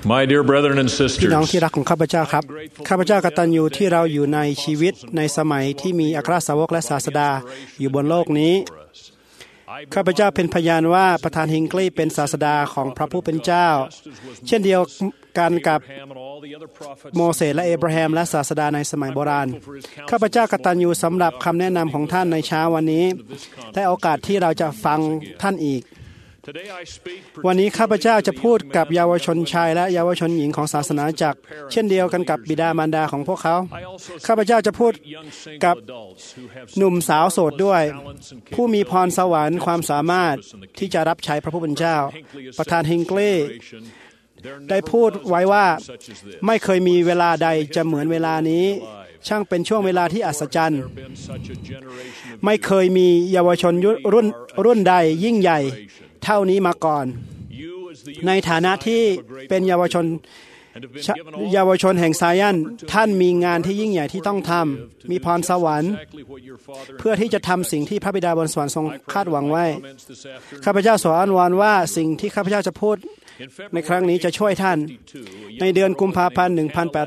My dear brethren and พี่น้อง sisters, ที่รักของข้าพเจ้าครับข้าพเจ้ากตัญญูที่เราอยู่ในชีวิตในสมัยที่มีอัครสาวกและศาสดาอยู่บนโลกนี้ข้าพเจ้าเป็นพยานว่าประธานฮิงคลีย์เป็นศาสดาของพระผู้เป็นเจ้าเช่นเดียวกันกับโมเสสและเอเบราฮัมและศาสดาในสมัยโบราณข้าพเจ้ากตัญญูสำหรับคำแนะนำของท่านในเช้าวันนี้และโอกาสที่เราจะฟังท่านอีกวันนี้ข้าพเจ้าจะพูดกับเยาวชนชายและเยาวชนหญิงของศาสนาจักรเช่นเดียวกันกับบิดามารดาของพวกเขาข้าพเจ้าจะพูดกับหนุ่มสาวโสดด้วยผู้มีพรสวรรค์ความสามารถที่จะรับใช้พระผู้เป็นเจ้าประธานฮิงคลีย์ได้พูดไว้ว่าไม่เคยมีเวลาใดจะเหมือนเวลานี้ช่างเป็นช่วงเวลาที่อัศจรรย์ไม่เคยมีเยาวชนรุ่นใดยิ่งใหญ่เท่านี้มาก่อนในฐานะที่เป็นเยาวชนแห่งไซออนท่านมีงานที่ยิ่งใหญ่ที่ต้องทำมีพรสวรรค์เพื่อที่จะทำสิ่งที่พระบิดาบนสวรรค์ทรงคาดหวังไว้ข้าพเจ้าขออ้อนวอนว่าสิ่งที่ข้าพเจ้าจะพูดในครั้งนี้จะช่วยท่านในเดือนกุมภาพันธ์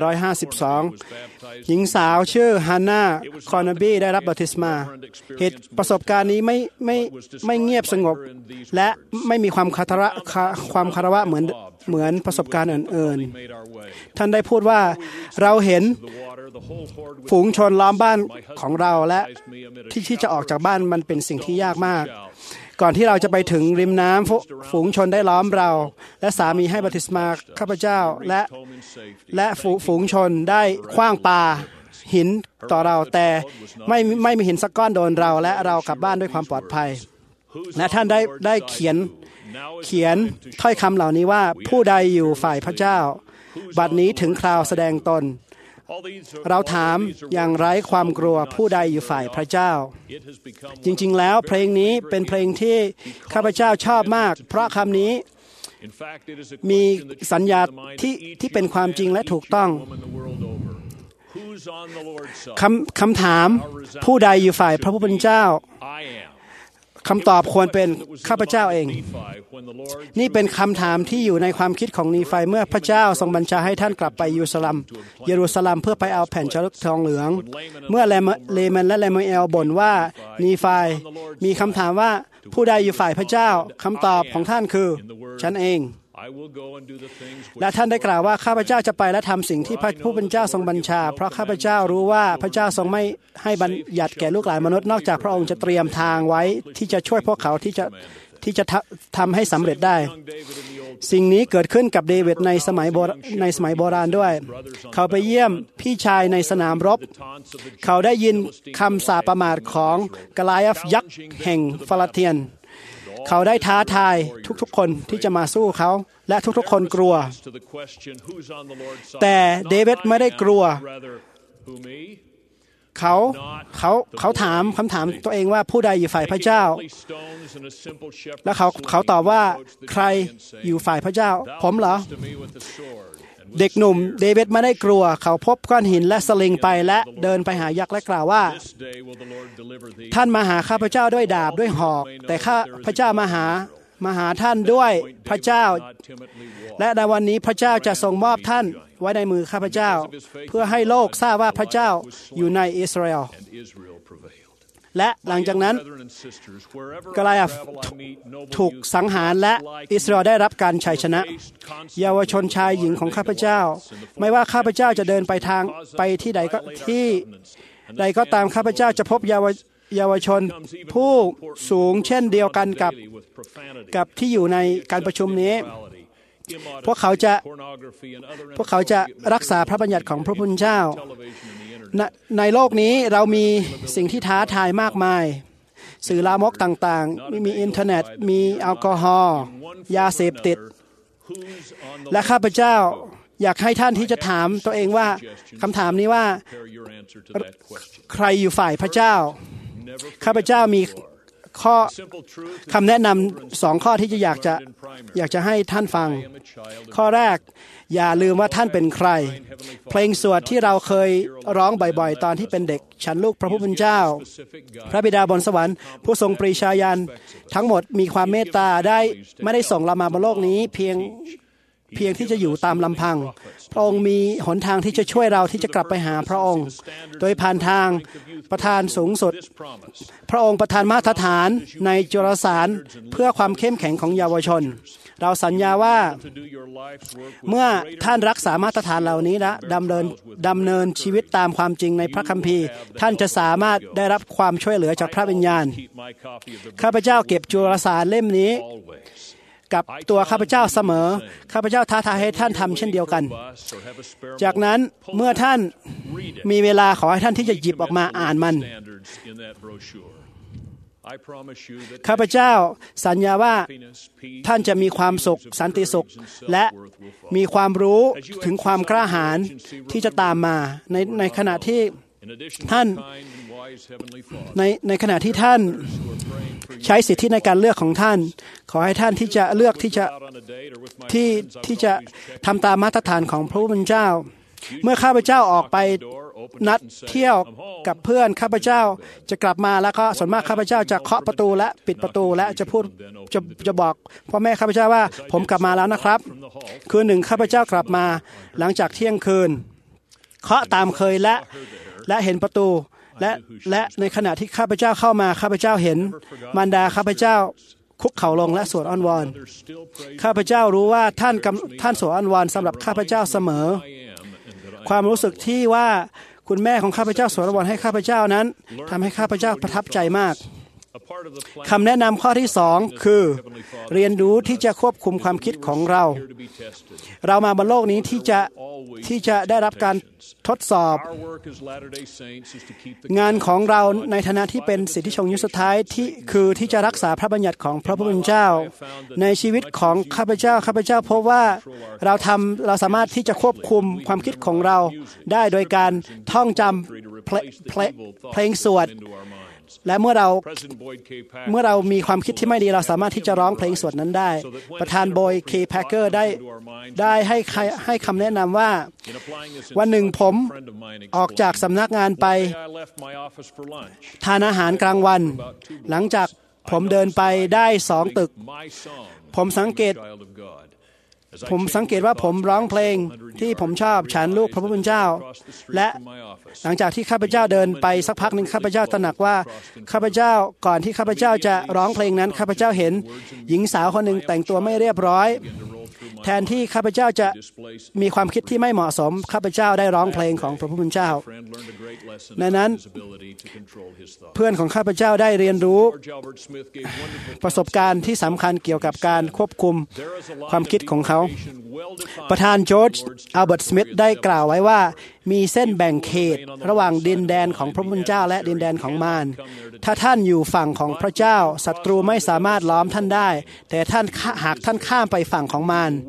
1852 หญิงสาวชื่อฮันนาคอนบีได้รับบัพติศมาเหตุประสบการณ์นี้ไม่เงียบสงบและไม่มีความคารวะเหมือนประสบการณ์อื่นๆท่านได้พูดว่าเราเห็นฝูงชนล้อมบ้านของเราและที่จะออกจากบ้านมันเป็นสิ่งที่ยากมากก่อนที่เราจะไปถึงริมน้ำฝูงชนได้ล้อมเราและสามีให้บัพติศมาข้าพเจ้าและฝูงชนได้ขว้างปาหินต่อเราแต่ไม่มีหินสักก้อนโดนเราและเรากลับบ้านด้วยความปลอดภัยและท่านได้เขียนถ้อยคำเหล่านี้ว่าผู้ใดอยู่ฝ่ายพระเจ้าบัดนี้ถึงคราวแสดงตนเราถามอย่างไร้ความกลัวผู้ใดอยู่ฝ่ายพระเจ้าจริงๆแล้วเพลงนี้เป็นเพลงที่ข้าพเจ้าชอบมากเพราะคำนี้มีสัญญาที่เป็นความจริงและถูกต้องคำถามผู้ใดอยู่ฝ่ายพระผู้เป็นเจ้าคำตอบควรเป็นข้าพเจ้าเองนี่เป็นคำถามที่อยู่ในความคิดของนีไฟเมื่อพระเจ้าทรงบัญชาให้ท่านกลับไปเยรูซาเล็มเพื่อไปเอาแผ่นจารึกทองเหลืองเมื่อเลมันและเลมูเอลบ่นว่านีไฟมีคำถามว่าผู้ใดอยู่ฝ่ายพระเจ้าคำตอบของท่านคือฉันเองและท่านได้กล่าวว่าข้าพเจ้าจะไปและทำสิ่งที่พระผู้เป็นเจ้าทรงบัญชาเพราะข้าพเจ้ารู้ว่าพระเจ้าทรงไม่ให้บัญญัติแก่ลูกหลานมนุษย์นอกจากพระองค์จะเตรียมทางไว้ที่จะช่วยพวกเขาที่จะทำให้สำเร็จได้สิ่งนี้เกิดขึ้นกับเดวิดในสมัยโบราณด้วยเขาไปเยี่ยมพี่ชายในสนามรบเขาได้ยินคำสาปประมาทของกอลิอัธยักษ์แห่งฟิลิสเตียนเขาได้ท้าทายทุกๆคนที่จะมาสู้เขาและทุกๆคนกลัวแต่เดวิดไม่ได้กลัวเขาถามคำถามตัวเองว่าผู้ใดอยู่ฝ่ายพระเจ้าและเขาตอบว่าใครอยู่ฝ่ายพระเจ้าผมเหรอเด็กหนุ่มเดวิดไม่ได้กลัวเขาพบก้อนหินและสลิงไปและเดินไปหายักษ์และกล่าวว่าท่านมาหาข้าพเจ้าด้วยดาบด้วยหอกแต่ข้าพระเจ้ามาหาท่านด้วยพระเจ้าและในวันนี้พระเจ้าจะทรงมอบท่านไว้ในมือข้าพเจ้าเพื่อให้โลกทราบว่าพระเจ้าอยู่ในอิสราเอลและหลังจากนั้นกอลิอัธถูกสังหารและอิสราเอลได้รับการชัยชนะเยาวชนชายหญิงของข้าพเจ้าไม่ว่าข้าพเจ้าจะเดินไปที่ใดก็ตามข้าพเจ้าจะพบเยาวชนผู้สูงเช่นเดียวกันกับที่อยู่ในการประชุมนี้พวกเขาจะรักษาพระบัญญัติของพระผู้เป็นเจ้าในโลกนี้เรามีสิ่งที่ท้าทายมากมายสื่อลามกต่างๆมีอินเทอร์เน็ตมีแอลกอฮอล์ยาเสพติดและข้าพเจ้าอยากให้ท่านที่จะถามตัวเองว่าคำถามนี้ว่าใครอยู่ฝ่ายพระเจ้าข้าพเจ้ามีคำแนะนำ2ข้อที่อยากจะให้ท่านฟังข้อแรกอย่าลืมว่าท่านเป็นใครเพลงสวดที่เราเคยร้องบ่อยๆตอนที่เป็นเด็กฉันลูกพระผู้เป็นเจ้าพระบิดาบนสวรรค์ผู้ทรงปรีชาญาณทั้งหมดมีความเมตตาไม่ได้ส่งเรามาบนโลกนี้เพียงเพียงที่จะอยู่ตามลำพังพระองค์มีหนทางที่จะช่วยเราที่จะกลับไปหาพระองค์โดยผ่านทางประทานสูงสุดพระองค์ประทานมาตรฐานในจุลสารเพื่อความเข้มแข็งของเยาวชนเราสัญญาว่าเมื่อท่านรักษามาตรฐานเหล่านี้และดำเนินชีวิตตามความจริงในพระคัมภีร์ท่านจะสามารถได้รับความช่วยเหลือจากพระวิญญาณข้าพเจ้าเก็บจุลสารเล่มนี้กับตัวข้าพเจ้าเสมอข้าพเจ้าท้าทายให้ท่านทำเช่นเดียวกันจากนั้นเมื่อท่านมีเวลาขอให้ท่านที่จะหยิบออกมาอ่านมันข้าพเจ้าสัญญาว่าท่านจะมีความสุขสันติสุขและมีความรู้ถึงความกล้าหาญที่จะตามมาในขณะที่ท่านในขณะที่ท่านใช้สิทธิในการเลือกของท่านขอให้ท่านที่จะเลือกที่จะทำตามมาตรฐานของพระผู้เป็นเจ้าเมื่อข้าพเจ้าออกไปนัดเที่ยวกับเพื่อนข้าพเจ้าจะกลับมาแล้วก็ส่วนมากข้าพเจ้าจะเคาะประตูและปิดประตูและจะพูดจะบอกพ่อแม่ข้าพเจ้าว่าผมกลับมาแล้วนะครับคืนหนึ่งข้าพเจ้ากลับมาหลังจากเที่ยงคืนเคาะตามเคยและเห็นประตูและในขณะที่ข้าพเจ้าเข้ามาข้าพเจ้าเห็นมารดาข้าพเจ้าคุกเข่าลงและสวดอ้อนวอนข้าพเจ้ารู้ว่าท่านสวดอ้อนวอนสำหรับข้าพเจ้าเสมอความรู้สึกที่ว่าคุณแม่ของข้าพเจ้าสวดอ้อนวอนให้ข้าพเจ้านั้นทำให้ข้าพเจ้าประทับใจมากคำแนะนำข้อที่2คือเรียนรู้ที่จะควบคุมความคิดของเรามาบนโลกนี้ที่จะได้รับการทดสอบงานของเราในฐานะที่เป็นสิทธิชนยุคสุดท้ายที่จะรักษาพระบัญญัติของพระผู้เป็นเจ้าในชีวิตของข้าพเจ้าพบว่าเราสามารถที่จะควบคุมความคิดของเราได้โดยการท่องจำเพลงสวดและเมื่อเรามีความคิดที่ไม่ดีเราสามารถที่จะร้องเพลงสวดนั้นได้ประธานโบยเคแพคเกอร์ได้ให้คำแนะนำว่าวันหนึ่งผมออกจากสำนักงานไปทานอาหารกลางวันหลังจากผมเดินไปได้2 ตึกผมสังเกตว่าผมร้องเพลงที่ผมชอบฉันลูกพระผู้เป็นเจ้าและหลังจากที่ข้าพเจ้าเดินไปสักพักหนึ่งข้าพเจ้าตระหนักว่าข้าพเจ้าก่อนที่ข้าพเจ้าจะร้องเพลงนั้นข้าพเจ้าเห็นหญิงสาวคนหนึ่งแต่งตัวไม่เรียบร้อยแทนที่ข้าพเจ้าจะมีความคิดที่ไม่เหมาะสมข้าพเจ้าได้ร้องเพลงของพระผู้เป็นเจ้าในนั้นเพื่อนของข้าพเจ้าได้เรียนรู้ประสบการณ์ที่สำคัญเกี่ยวกับการควบคุมความคิดของเขาประธานจอร์จอัลเบิร์ตสมิธได้กล่าวไว้ว่ามีเส้นแบ่งเขตระหว่างดินแดนของพระผู้เป็นเจ้าและดินแดนของมารถ้าท่านอยู่ฝั่งของพระเจ้าศัตรูไม่สามารถล้อมท่านได้แต่หากท่านข้ามไปฝั่งของมาร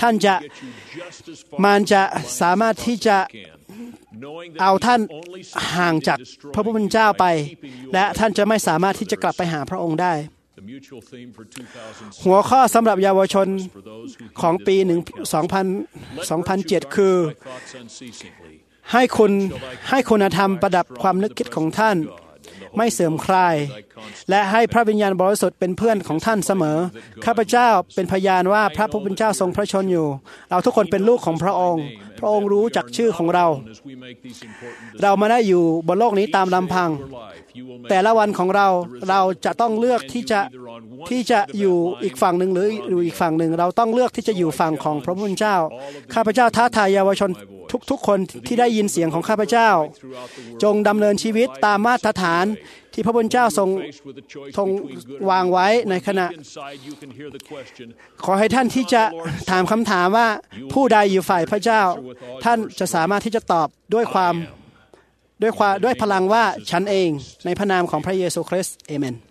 จะสามารถที่จะเอาท่านห่างจากพระผู้เป็นเจ้าไปและท่านจะไม่สามารถที่จะกลับไปหาพระองค์ได้หัวข้อสำหรับเยาวชนของปี 2007 คือให้คุณธรรมประดับความนึกคิดของท่านไม่เสื่อมคลายและให้พระวิญญาณบริสุทธิ์เป็นเพื่อนของท่านเสมอข้าพเจ้าเป็นพยานว่าพระผู้เป็นเจ้าทรงพระชนอยู่เราทุกคนเป็นลูกของพระองค์พระองค์รู้จักชื่อของเราไม่ได้อยู่บนโลกนี้ตามลำพังแต่ละวันของเราจะต้องเลือกที่จะอยู่อีกฝั่งหนึ่งหรืออยู่อีกฝั่งหนึ่งเราต้องเลือกที่จะอยู่ฝั่งของพระผู้เป็นเจ้าข้าพเจ้าท้าทายเยาวชนทุกคนที่ได้ยินเสียงของข้าพเจ้าจงดำเนินชีวิตตามมาตรฐานที่พระผู้เป็นเจ้าทรงวางไว้ในขณะขอให้ท่านที่จะถามคำถามว่าผู้ใดอยู่ฝ่ายพระเจ้าท่านจะสามารถที่จะตอบด้วยพลังว่าฉันเองในพระนามของพระเยซูคริสต์เอเมน